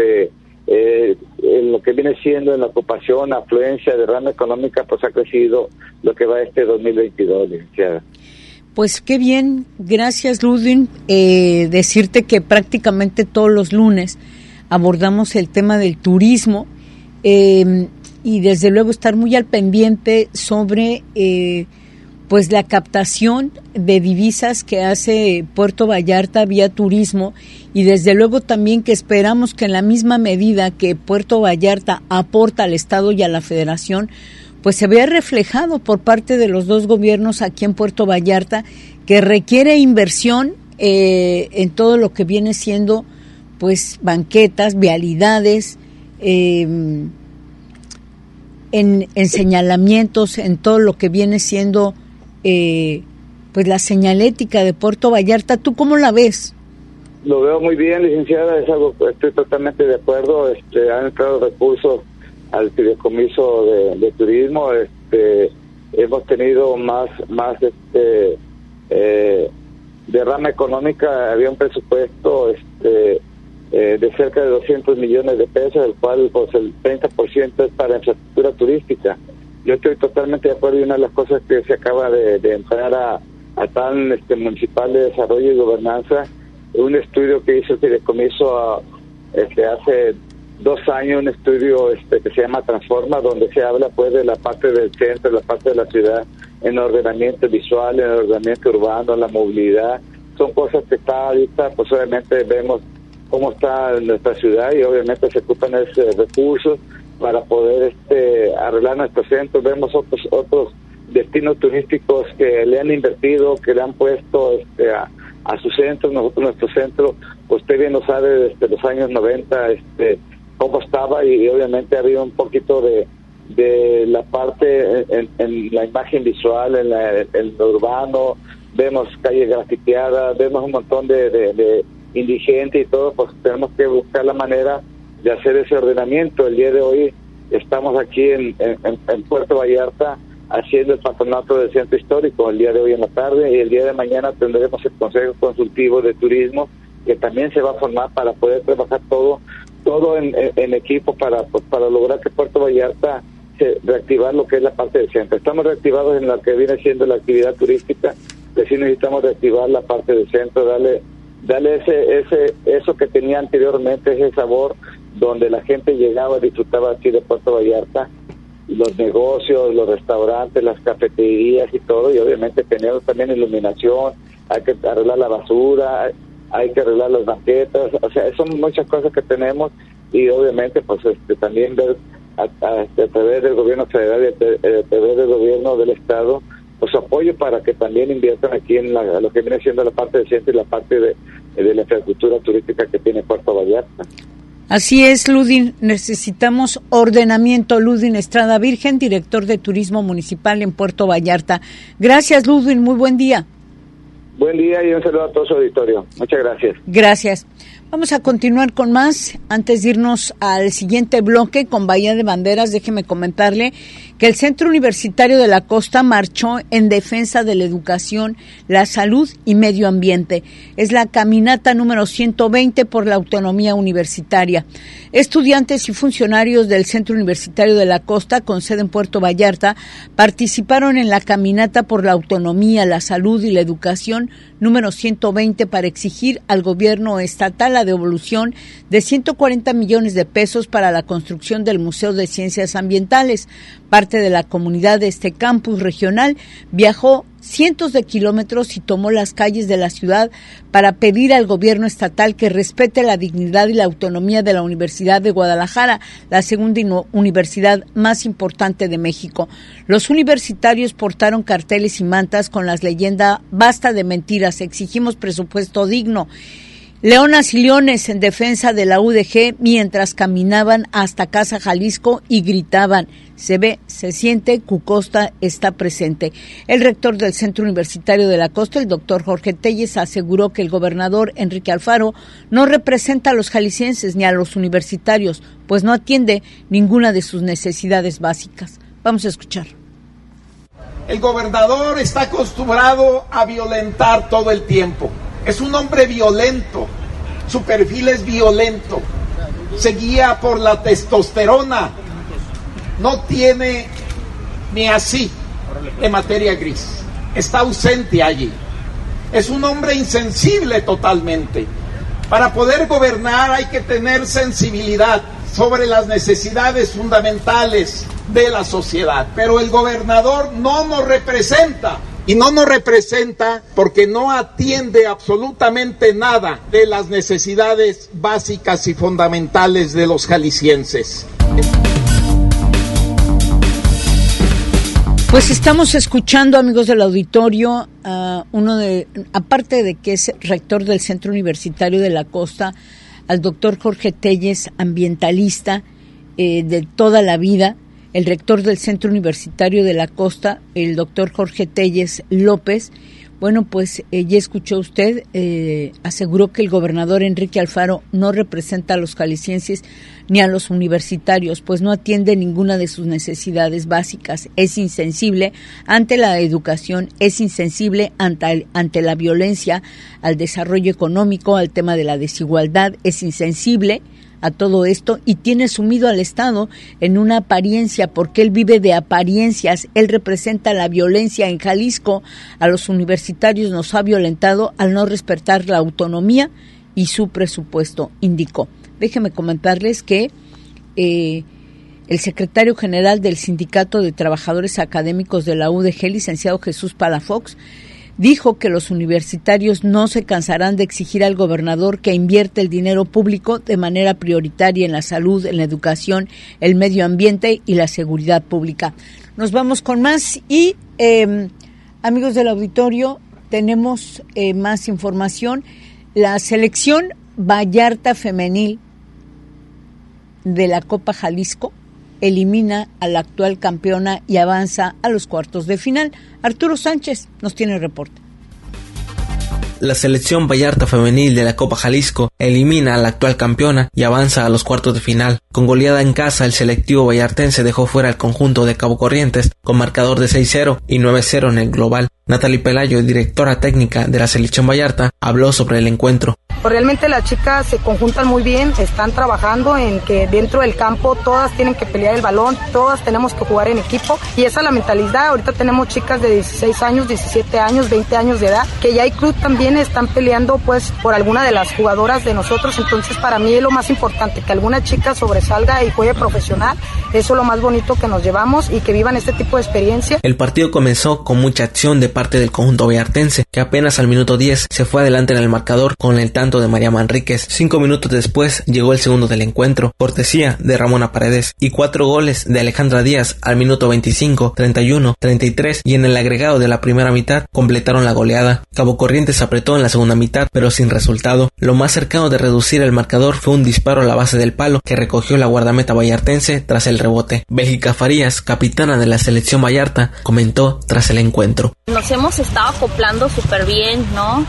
en lo que viene siendo en la ocupación, afluencia, derrama económica, pues ha crecido lo que va 2022, licenciada. Pues qué bien, gracias Ludwin. Decirte que prácticamente todos los lunes abordamos el tema del turismo y desde luego estar muy al pendiente sobre pues la captación de divisas que hace Puerto Vallarta vía turismo, y desde luego también que esperamos que en la misma medida que Puerto Vallarta aporta al Estado y a la Federación, pues se vea reflejado por parte de los dos gobiernos aquí en Puerto Vallarta, que requiere inversión en todo lo que viene siendo pues banquetas, vialidades, en señalamientos, en todo lo que viene siendo pues la señalética de Puerto Vallarta. ¿Tú cómo la ves? Lo veo muy bien, licenciada, es algo que estoy totalmente de acuerdo. Han entrado recursos al fideicomiso de turismo. Hemos tenido más derrama económica. Había un presupuesto de cerca de 200 millones de pesos, del cual pues el 30% es para infraestructura turística. Yo estoy totalmente de acuerdo, y una de las cosas que se acaba de entrar a plan municipal de desarrollo y gobernanza, un estudio que hizo el fideicomiso hace 2 años, un estudio que se llama Transforma, donde se habla pues de la parte del centro, la parte de la ciudad, en el ordenamiento visual, en el ordenamiento urbano, la movilidad. Son cosas que está ahorita, pues obviamente vemos cómo está nuestra ciudad, y obviamente se ocupan esos recursos para poder arreglar nuestro centro. Vemos otros destinos turísticos que le han invertido, que le han puesto a su centro. Nuestro centro, usted bien lo sabe, desde los años 90 cómo estaba, y obviamente había un poquito de la parte en la imagen visual, en lo urbano. Vemos calles grafiteadas, vemos un montón de indigentes y todo. Pues tenemos que buscar la manera de hacer ese ordenamiento. El día de hoy estamos aquí en Puerto Vallarta haciendo el patronato del centro histórico, el día de hoy en la tarde, y el día de mañana tendremos el Consejo Consultivo de Turismo, que también se va a formar para poder trabajar todo en equipo para lograr que Puerto Vallarta reactivar lo que es la parte del centro. Estamos reactivados en lo que viene siendo la actividad turística, pero sí necesitamos reactivar la parte del centro, darle eso que tenía anteriormente, ese sabor donde la gente llegaba y disfrutaba aquí de Puerto Vallarta, los negocios, los restaurantes, las cafeterías y todo. Y obviamente tenemos también iluminación, hay que arreglar la basura, hay que arreglar las banquetas. O sea, son muchas cosas que tenemos, y obviamente pues también ver a través del gobierno federal y a través del gobierno del estado pues apoyo para que también inviertan aquí en lo que viene siendo la parte del centro y la parte de la infraestructura turística que tiene Puerto Vallarta. Así es, Ludin, necesitamos ordenamiento. Ludin Estrada Virgen, director de Turismo Municipal en Puerto Vallarta. Gracias, Ludin, muy buen día. Buen día y un saludo a todo su auditorio. Muchas gracias. Gracias. Vamos a continuar con más. Antes de irnos al siguiente bloque con Bahía de Banderas, déjeme comentarle que el Centro Universitario de la Costa marchó en defensa de la educación, la salud y medio ambiente. Es la caminata número 120 por la autonomía universitaria. Estudiantes y funcionarios del Centro Universitario de la Costa, con sede en Puerto Vallarta, participaron en la caminata por la autonomía, la salud y la educación número 120 para exigir al gobierno estatal la devolución de 140 millones de pesos para la construcción del Museo de Ciencias Ambientales. Parte de la comunidad de este campus regional viajó cientos de kilómetros y tomó las calles de la ciudad para pedir al gobierno estatal que respete la dignidad y la autonomía de la Universidad de Guadalajara, la segunda universidad más importante de México. Los universitarios portaron carteles y mantas con las leyendas "Basta de mentiras, exigimos presupuesto digno". Leonas y leones en defensa de la UDG mientras caminaban hasta Casa Jalisco y gritaban: se ve, se siente, Cucosta está presente. El rector del Centro Universitario de la Costa, el doctor Jorge Telles, aseguró que el gobernador Enrique Alfaro no representa a los jaliscienses ni a los universitarios, pues no atiende ninguna de sus necesidades básicas. Vamos a escuchar. El gobernador está acostumbrado a violentar todo el tiempo. Es un hombre violento, su perfil es violento, se guía por la testosterona, no tiene ni así de materia gris, está ausente allí. Es un hombre insensible totalmente. Para poder gobernar hay que tener sensibilidad sobre las necesidades fundamentales de la sociedad, pero el gobernador no nos representa. Y no nos representa porque no atiende absolutamente nada de las necesidades básicas y fundamentales de los jaliscienses. Pues estamos escuchando, amigos del auditorio, aparte de que es rector del Centro Universitario de la Costa, al doctor Jorge Telles, ambientalista de toda la vida, el rector del Centro Universitario de la Costa, el doctor Jorge Telles López. Bueno, pues ya escuchó usted, aseguró que el gobernador Enrique Alfaro no representa a los jaliscienses ni a los universitarios, pues no atiende ninguna de sus necesidades básicas. Es insensible ante la educación, es insensible ante la violencia, al desarrollo económico, al tema de la desigualdad, es insensible a todo esto y tiene sumido al Estado en una apariencia, porque él vive de apariencias. Él representa la violencia en Jalisco. A los universitarios nos ha violentado al no respetar la autonomía y su presupuesto, indicó. Déjenme comentarles que el secretario general del Sindicato de Trabajadores Académicos de la UDG, licenciado Jesús Palafox, dijo que los universitarios no se cansarán de exigir al gobernador que invierte el dinero público de manera prioritaria en la salud, en la educación, el medio ambiente y la seguridad pública. Nos vamos con más y, amigos del auditorio, tenemos más información. La selección Vallarta femenil de la Copa Jalisco elimina a la actual campeona y avanza a los cuartos de final. Arturo Sánchez nos tiene el reporte. La selección Vallarta femenil de la Copa Jalisco elimina a la actual campeona y avanza a los cuartos de final. Con goleada en casa, el selectivo vallartense dejó fuera al conjunto de Cabo Corrientes con marcador de 6-0 y 9-0 en el global. Natalie Pelayo, directora técnica de la selección Vallarta, habló sobre el encuentro. Realmente las chicas se conjuntan muy bien, están trabajando en que dentro del campo todas tienen que pelear el balón, todas tenemos que jugar en equipo y esa es la mentalidad. Ahorita tenemos chicas de 16 años, 17 años, 20 años de edad, que ya hay club también están peleando pues por alguna de las jugadoras de nosotros. Entonces para mí es lo más importante, que alguna chica sobresalga y juegue profesional. Eso es lo más bonito que nos llevamos y que vivan este tipo de experiencia. El partido comenzó con mucha acción de parte del conjunto vallartense, que apenas al minuto 10 se fue adelante en el marcador con el tanto de María Manríquez. 5 minutos después llegó el segundo del encuentro, cortesía de Ramona Paredes, y 4 goles de Alejandra Díaz al minuto 25, 31, 33 y en el agregado de la primera mitad completaron la goleada. Cabo Corrientes apretó en la segunda mitad, pero sin resultado. Lo más cercano de reducir el marcador fue un disparo a la base del palo que recogió la guardameta vallartense tras el rebote. Béjica Farías, capitana de la selección Vallarta, comentó tras el encuentro. Nos hemos estado acoplando súper bien, ¿no?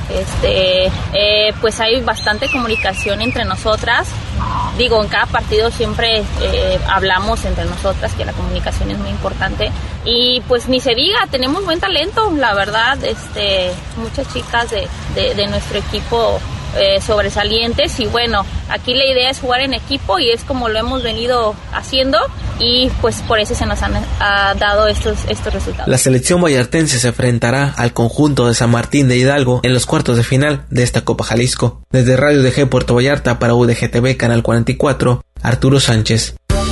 Pues hay bastante comunicación entre nosotras. Digo, en cada partido siempre hablamos entre nosotras, que la comunicación es muy importante. Y pues ni se diga, tenemos buen talento, la verdad. Muchas chicas de nuestro equipo sobresalientes, y bueno, aquí la idea es jugar en equipo y es como lo hemos venido haciendo y pues por eso se nos han dado estos resultados. La selección vallartense se enfrentará al conjunto de San Martín de Hidalgo en los cuartos de final de esta Copa Jalisco. Desde Radio UDG Puerto Vallarta para UDG TV Canal 44, Arturo Sánchez.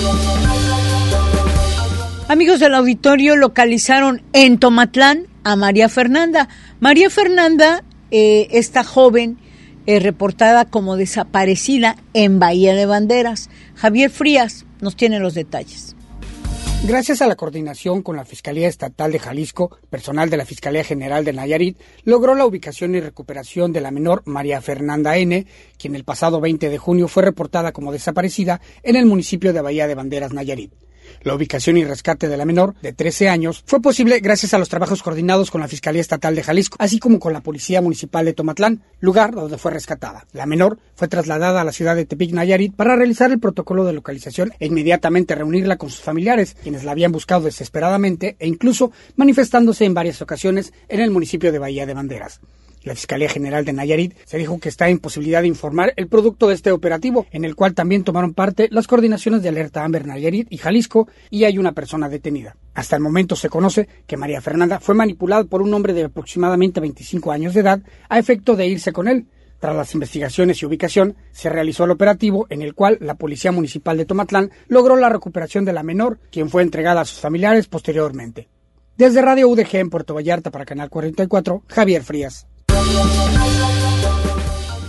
Amigos del auditorio, localizaron en Tomatlán a María Fernanda. María Fernanda, esta joven reportada como desaparecida en Bahía de Banderas. Javier Frías nos tiene los detalles. Gracias a la coordinación con la Fiscalía Estatal de Jalisco, personal de la Fiscalía General de Nayarit logró la ubicación y recuperación de la menor María Fernanda N., quien el pasado 20 de junio fue reportada como desaparecida en el municipio de Bahía de Banderas, Nayarit. La ubicación y rescate de la menor, de 13 años, fue posible gracias a los trabajos coordinados con la Fiscalía Estatal de Jalisco, así como con la Policía Municipal de Tomatlán, lugar donde fue rescatada. La menor fue trasladada a la ciudad de Tepic, Nayarit, para realizar el protocolo de localización e inmediatamente reunirla con sus familiares, quienes la habían buscado desesperadamente e incluso manifestándose en varias ocasiones en el municipio de Bahía de Banderas. La Fiscalía General de Nayarit se dijo que está en posibilidad de informar el producto de este operativo, en el cual también tomaron parte las coordinaciones de Alerta Amber Nayarit y Jalisco, y hay una persona detenida. Hasta el momento se conoce que María Fernanda fue manipulada por un hombre de aproximadamente 25 años de edad a efecto de irse con él. Tras las investigaciones y ubicación, se realizó el operativo en el cual la Policía Municipal de Tomatlán logró la recuperación de la menor, quien fue entregada a sus familiares posteriormente. Desde Radio UDG en Puerto Vallarta para Canal 44, Javier Frías.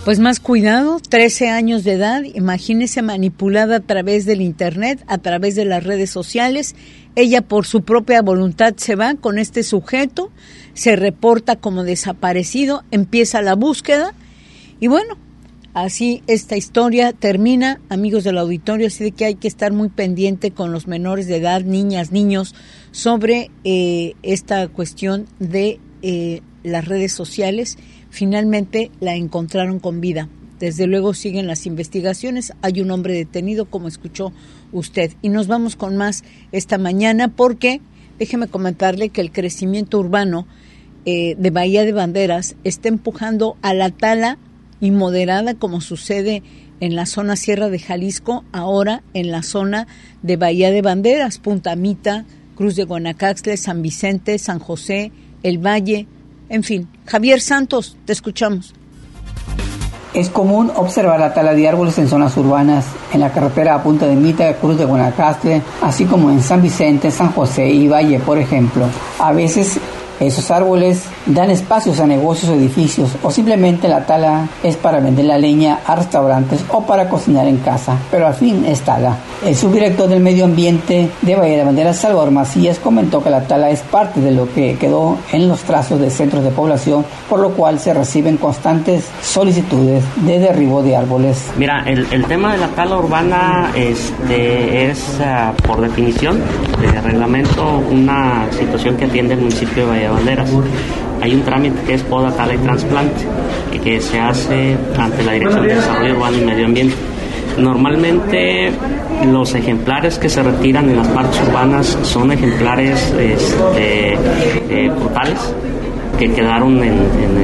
Pues más cuidado, 13 años de edad, imagínese, manipulada a través del internet, a través de las redes sociales. Ella por su propia voluntad se va con este sujeto, se reporta como desaparecido, empieza la búsqueda y bueno, así esta historia termina, amigos del auditorio, así de que hay que estar muy pendiente con los menores de edad, niñas, niños, sobre esta cuestión de las redes sociales. Finalmente la encontraron con vida. Desde luego siguen las investigaciones. Hay un hombre detenido, como escuchó usted. Y nos vamos con más esta mañana porque déjeme comentarle que el crecimiento urbano de Bahía de Banderas está empujando a la tala inmoderada, como sucede en la zona Sierra de Jalisco, ahora en la zona de Bahía de Banderas, Punta Mita, Cruz de Guanacaxtla, San Vicente, San José, El Valle, en fin. Javier Santos, te escuchamos. Es común observar la tala de árboles en zonas urbanas, en la carretera a Punta de Mita, Cruz de Guanacaste, así como en San Vicente, San José y Valle, por ejemplo. A veces esos árboles dan espacios a negocios o edificios, o simplemente la tala es para vender la leña a restaurantes o para cocinar en casa, pero al fin es tala. El subdirector del Medio Ambiente de Bahía de Banderas, Salvador Macías, comentó que la tala es parte de lo que quedó en los trazos de centros de población, por lo cual se reciben constantes solicitudes de derribo de árboles. Mira, el tema de la tala urbana es por definición de reglamento una situación que atiende el municipio de Bahía de Banderas. Hay un trámite que es poda, tala y trasplante que se hace ante la Dirección de Desarrollo Urbano y Medio Ambiente. Normalmente los ejemplares que se retiran en las partes urbanas son ejemplares frutales que quedaron en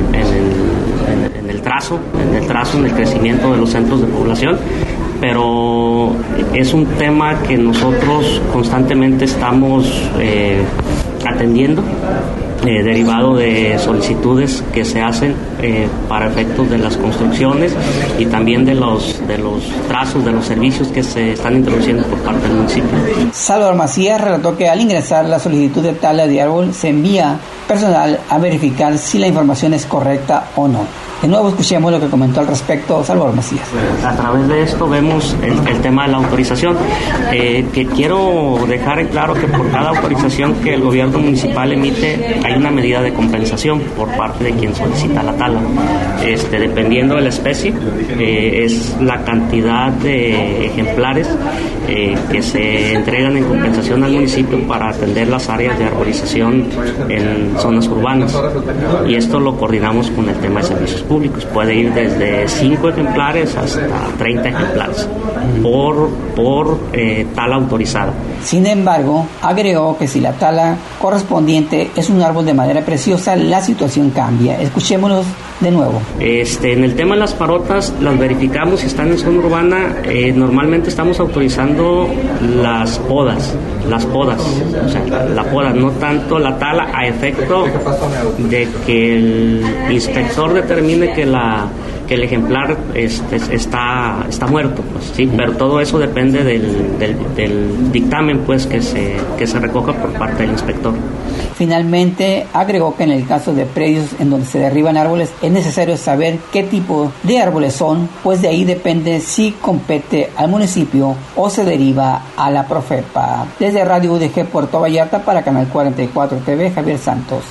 el trazo, en el crecimiento de los centros de población, pero es un tema que nosotros constantemente estamos atendiendo, derivado de solicitudes que se hacen para efectos de las construcciones y también de los trazos, de los servicios que se están introduciendo por parte del municipio. Salvador Macías relató que al ingresar la solicitud de tala de árbol se envía personal a verificar si la información es correcta o no. De nuevo escuchemos lo que comentó al respecto Salvador Macías. A través de esto vemos el tema de la autorización, que quiero dejar en claro que por cada autorización que el gobierno municipal emite hay una medida de compensación por parte de quien solicita la tala. Dependiendo de la especie, es la cantidad de ejemplares que se entregan en compensación al municipio para atender las áreas de arborización en zonas urbanas, y esto lo coordinamos con el tema de servicios públicos. Puede ir desde 5 ejemplares hasta 30 ejemplares por tala autorizada. Sin embargo, agregó que si la tala correspondiente es un árbol de madera preciosa, la situación cambia. Escuchémonos de nuevo. En el tema de las parotas, las verificamos si están en zona urbana. Normalmente estamos autorizando las podas, o sea, la poda, no tanto la tala, a efecto de que el inspector determine que el ejemplar está muerto, pues, sí, pero todo eso depende del dictamen, pues, que se recoja por parte del inspector. Finalmente, agregó que en el caso de predios en donde se derriban árboles es necesario saber qué tipo de árboles son, pues de ahí depende si compete al municipio o se deriva a la Profepa. Desde Radio UDG Puerto Vallarta para Canal 44 TV, Javier Santos.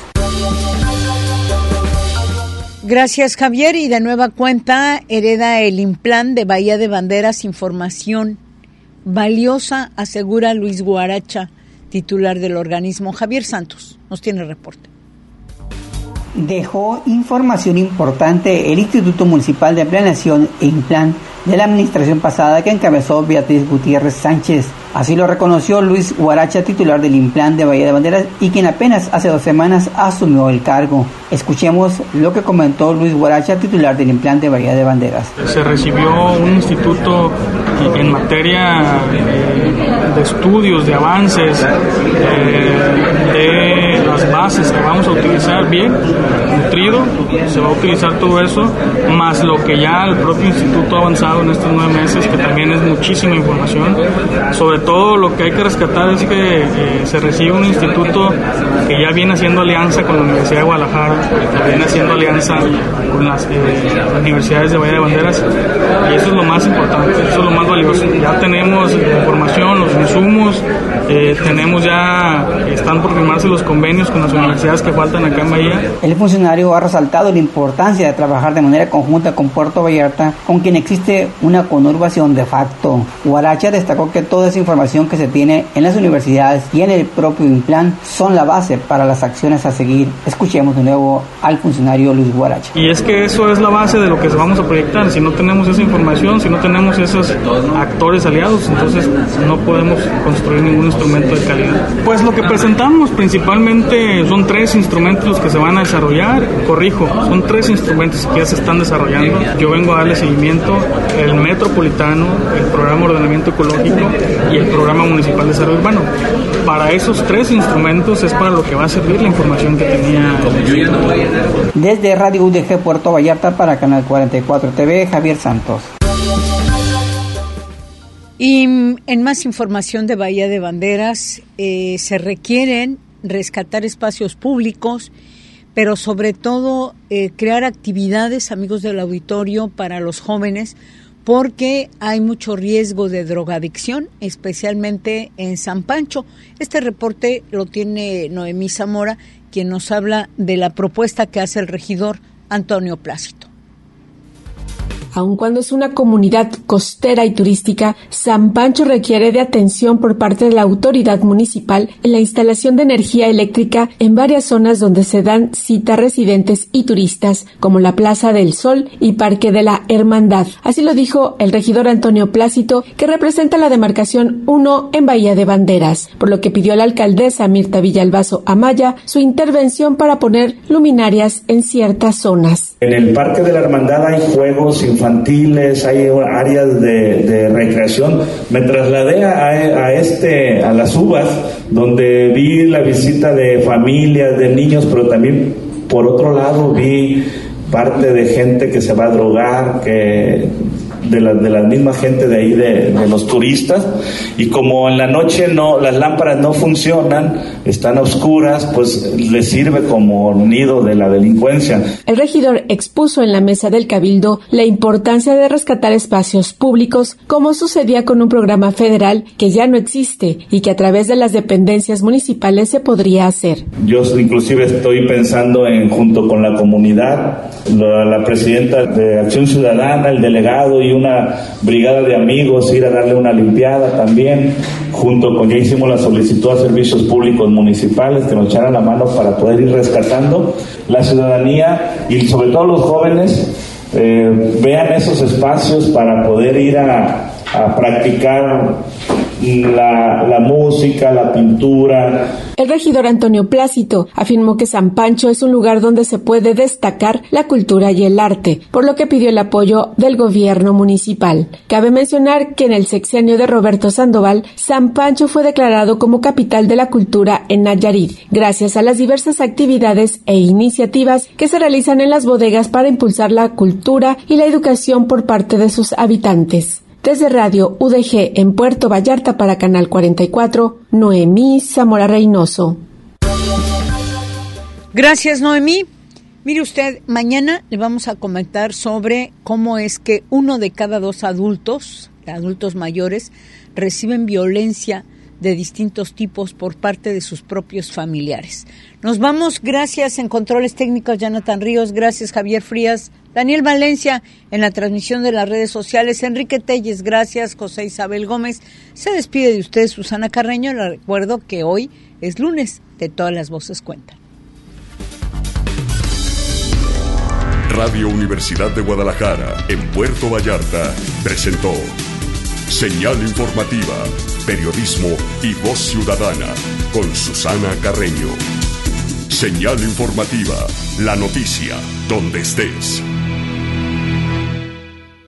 Gracias, Javier. Y de nueva cuenta hereda el Implan de Bahía de Banderas información valiosa, asegura Luis Guaracha, titular del organismo. Javier Santos nos tiene reporte. Dejó información importante el Instituto Municipal de Planeación e Implan de la administración pasada que encabezó Beatriz Gutiérrez Sánchez. Así lo reconoció Luis Guaracha, titular del Implan de Bahía de Banderas, y quien apenas hace 2 semanas asumió el cargo. Escuchemos lo que comentó Luis Guaracha, titular del Implan de Bahía de Banderas. Se recibió un instituto en materia de estudios, de avances, de las bases que vamos a utilizar bien, nutrido, se va a utilizar todo eso, más lo que ya el propio instituto ha avanzado en estos 9 meses, que también es muchísima información. Sobre todo lo que hay que rescatar es que se recibe un instituto que ya viene haciendo alianza con la Universidad de Guadalajara, que viene haciendo alianza con las universidades de Bahía de Banderas, y eso es lo más importante, eso es lo más valioso. Ya tenemos la información, los insumos, tenemos ya, están por firmarse los convenios con las universidades que faltan acá en Bahía. El funcionario ha resaltado la importancia de trabajar de manera conjunta con Puerto Vallarta, con quien existe una conurbación de facto. Huaracha destacó que toda esa información que se tiene en las universidades y en el propio INPLAN son la base para las acciones a seguir. Escuchemos de nuevo al funcionario Luis Huaracha. Y es que eso es la base de lo que vamos a proyectar. Si no tenemos esa información, si no tenemos esos actores aliados, entonces no podemos construir ningún instrumento de calidad. Pues lo que presentamos principalmente son 3 instrumentos los que se van a desarrollar. Corrijo, son 3 instrumentos que ya se están desarrollando. Yo vengo a darle seguimiento: el metropolitano, el programa de ordenamiento ecológico y el programa municipal de desarrollo urbano. Para esos 3 instrumentos es para lo que va a servir la información que tenía el... Desde Radio UDG Puerto Vallarta para Canal 44 TV, Javier Santos. Y en más información de Bahía de Banderas, se requieren rescatar espacios públicos, pero sobre todo crear actividades, amigos del auditorio, para los jóvenes, porque hay mucho riesgo de drogadicción, especialmente en San Pancho. Este reporte lo tiene Noemí Zamora, quien nos habla de la propuesta que hace el regidor Antonio Plácido. Aun cuando es una comunidad costera y turística, San Pancho requiere de atención por parte de la autoridad municipal en la instalación de energía eléctrica en varias zonas donde se dan cita a residentes y turistas, como la Plaza del Sol y Parque de la Hermandad. Así lo dijo el regidor Antonio Plácido, que representa la demarcación 1 en Bahía de Banderas, por lo que pidió a la alcaldesa Mirta Villalbazo Amaya su intervención para poner luminarias en ciertas zonas. En el Parque de la Hermandad hay juegos infantiles, hay áreas de recreación. Me trasladé a las Uvas, donde vi la visita de familias, de niños, pero también por otro lado vi parte de gente que se va a drogar, que de la misma gente de ahí, de los turistas, y como en la noche las lámparas no funcionan, están a oscuras, pues les sirve como nido de la delincuencia. El regidor expuso en la mesa del Cabildo la importancia de rescatar espacios públicos, como sucedía con un programa federal que ya no existe y que a través de las dependencias municipales se podría hacer. Yo inclusive estoy pensando junto con la comunidad, la presidenta de Acción Ciudadana, el delegado y una brigada de amigos, ir a darle una limpiada también, ya hicimos la solicitud a servicios públicos municipales que nos echaran la mano para poder ir rescatando. La ciudadanía y sobre todo los jóvenes vean esos espacios para poder ir a practicar la música, la pintura. El regidor Antonio Plácido afirmó que San Pancho es un lugar donde se puede destacar la cultura y el arte, por lo que pidió el apoyo del gobierno municipal. Cabe mencionar que en el sexenio de Roberto Sandoval, San Pancho fue declarado como capital de la cultura en Nayarit, gracias a las diversas actividades e iniciativas que se realizan en las bodegas para impulsar la cultura y la educación por parte de sus habitantes. Desde Radio UDG en Puerto Vallarta para Canal 44, Noemí Zamora Reynoso. Gracias, Noemí. Mire usted, mañana le vamos a comentar sobre cómo es que 1 de cada 2 adultos mayores, reciben violencia de distintos tipos por parte de sus propios familiares. Nos vamos, gracias en Controles Técnicos Jonathan Ríos, gracias Javier Frías, Daniel Valencia en la transmisión de las redes sociales, Enrique Telles, gracias, José Isabel Gómez. Se despide de usted Susana Carreño. Le recuerdo que hoy es lunes, de Todas las Voces Cuentan. Radio Universidad de Guadalajara, en Puerto Vallarta, presentó Señal Informativa, Periodismo y Voz Ciudadana, con Susana Carreño. Señal Informativa, la noticia, donde estés.